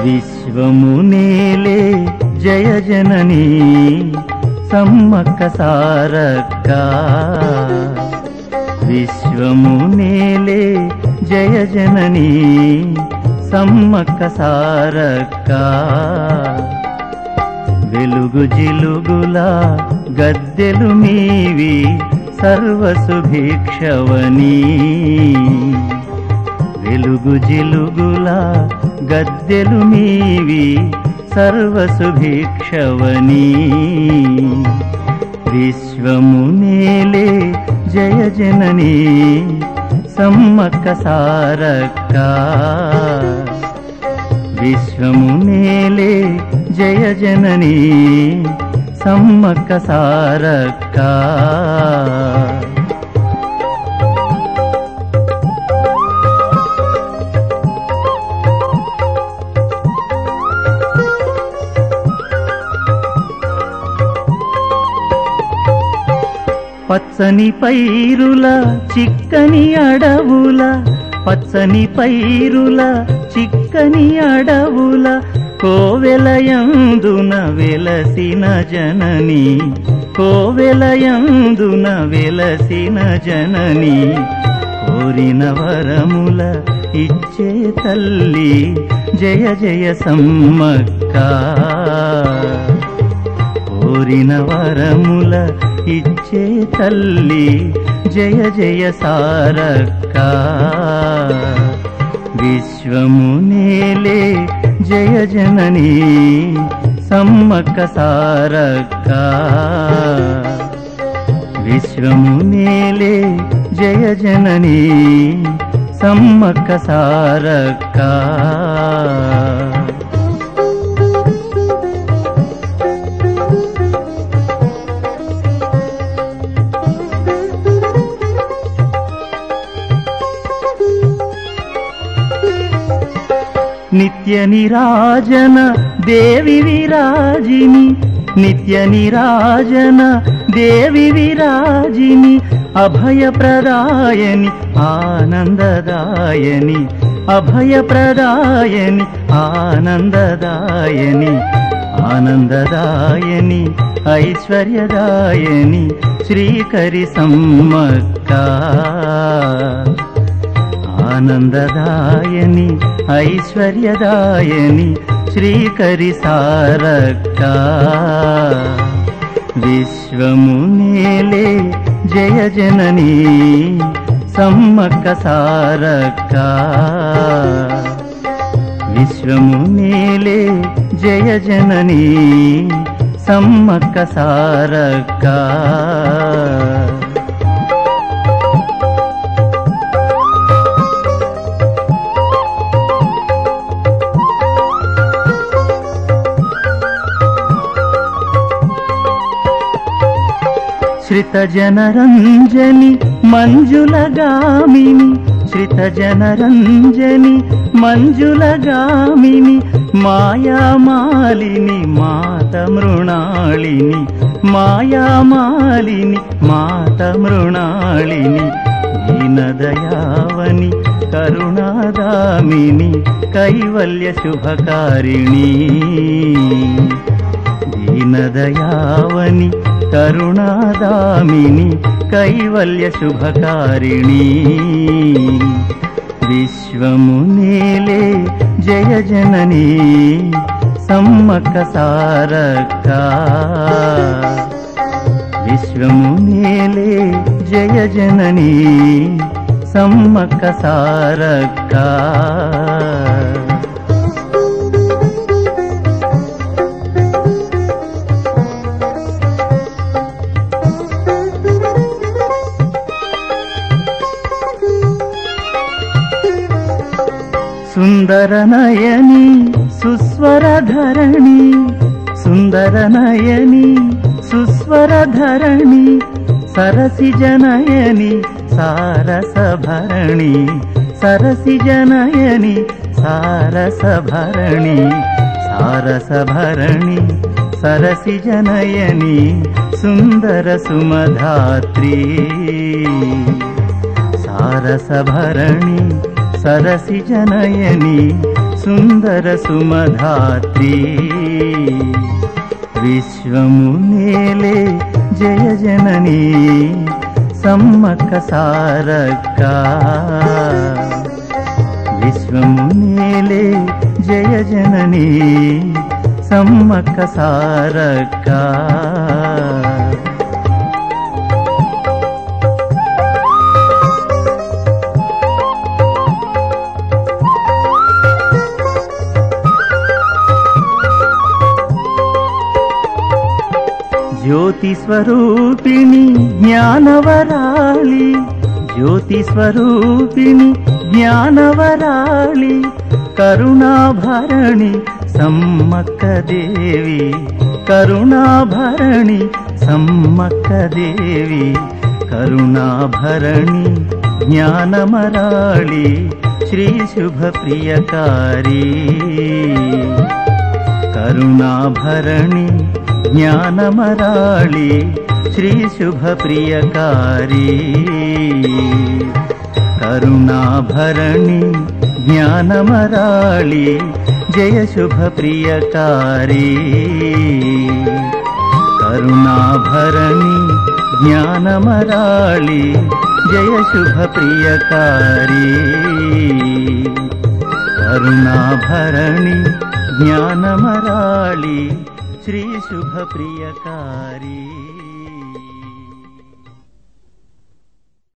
విశ్వమునేలే జయ జననీ సమ్మక్క సారక్క విశ్వమునేలే జయ జననీ సమ్మక్క సారక్క వెలుగు జిలుగుల గద్దెలు మీవి సర్వసుభిక్షవని వెలుగు జిలుగుల గద్దెలు మీవి సర్వసుభిక్షవని విశ్వమునేలే జయ జననీ సమ్మక్క సారక్క విశ్వమునేలే జయ జననీ సమ్మక్క సారక్క పచ్చని పైరుల చిక్కని అడవుల పచ్చని పైరుల చిక్కని అడవుల కోవెలయందున వెలసిన జనని కోవెలయందున వెలసిన జనని కోరిన వరముల ఇచ్చే తల్లి జయ జయ సమ్మక్క కోరిన వరముల ఇచ్చే తల్లి జయ జయ సారక్క విశ్వమునేలే జయ జననీ సమ్మక్క సారక్క విశ్వమునేలే జయ జననీ సమ్మక్క సారక్క నిత్య నిరాజన దేవి విరాజిని నిత్య నిరాజన దేవి విరాజిని అభయప్రదాయని ఆనందదాయని అభయప్రదాయని ఆనందదాయని ఆనందదాయని ఐశ్వర్యదాయని శ్రీకరి సమ్మక్క ఆనందదాయని ఐశ్వర్యదాయని శ్రీకరి సారక్క విశ్వమునేలే జయ జననీ సమ్మక్క సారక్క విశ్వమునేలే జయ జననీ సమ్మక్క సారక్క శ్రితజనరంజని మంజులగామిని శ్రితజనరంజని మంజులగామిని మాయామాలిని మాత మృణాళిని మాయామాలిని మాత మృణాళిని దీనదయావని కరుణాదామిని కైవల్య శుభకారిణి దీనదయావని కరుణాదామిని కైవల్య శుభకారిణి విశ్వమునేలే జయ జననీ సమ్మక్క సారక్క విశ్వమునేలే జయ జననీ సమ్మక్క సారక్క సుందరనయని సుస్వరధరణి సుందరనయని సుస్వరధరణి సరసిజనయని సారసభరణి సరసిజనయని సారసభరణి సారసభరణి సరసిజనయని సుందర సుమధాత్రి సారసభరణి సరసిజనయని సుందర సుమధాత్రి విశ్వము నేలే జయ జననీ సమ్మక్క సారక్క విశ్వము నేలే జయ జననీ సమ్మక్క సారక్క జ్యోతి స్వరూపిణి జ్ఞానవరాళి జ్యోతి స్వరూపిణి జ్ఞానవరాళి కరుణాభరణి సమ్మక్క దేవి కరుణాభరణి సమ్మక్క దేవి కరుణాభరణి జ్ఞానమరాళి శ్రీ శుభ ప్రియకారి కరుణాభరణి జ్ఞానమరాళి శ్రీ శుభ ప్రియకారి కరుణాభరణి జ్ఞానమరాళి జయ శుభ ప్రియకారి కరుణాభరణి జ్ఞానమరాళి జయ శుభ ప్రియకారి కరుణాభరణి జ్ఞానమరాళి శ్రీ శుభ ప్రియకారి